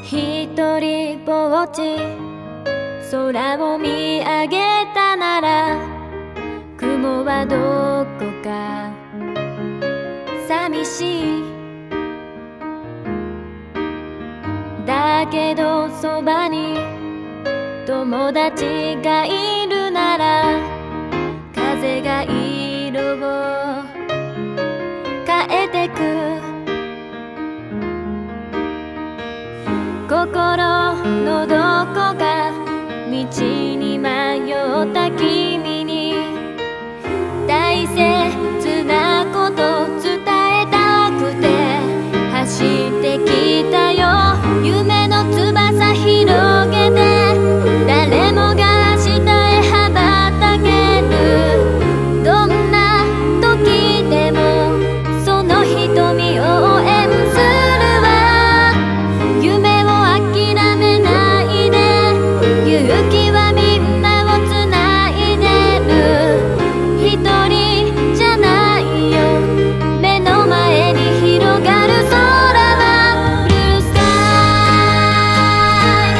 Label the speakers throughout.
Speaker 1: ひとりぼっち空を見上げたなら雲はどこか寂しい。だけどそばに友達がいるなら風が色を変えてく。心のどこか道に迷った君に大切なこと伝えたくて走ってきたよ。夢の翼広げて誰もが明日へ羽ばたける。どんな時でもその瞳を応援するわ。夢を諦めないで勇気はみんなをつないでる。一人じゃないよ目の前に広がる空はブルースカイ。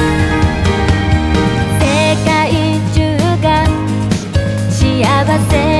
Speaker 1: 世界中が幸せ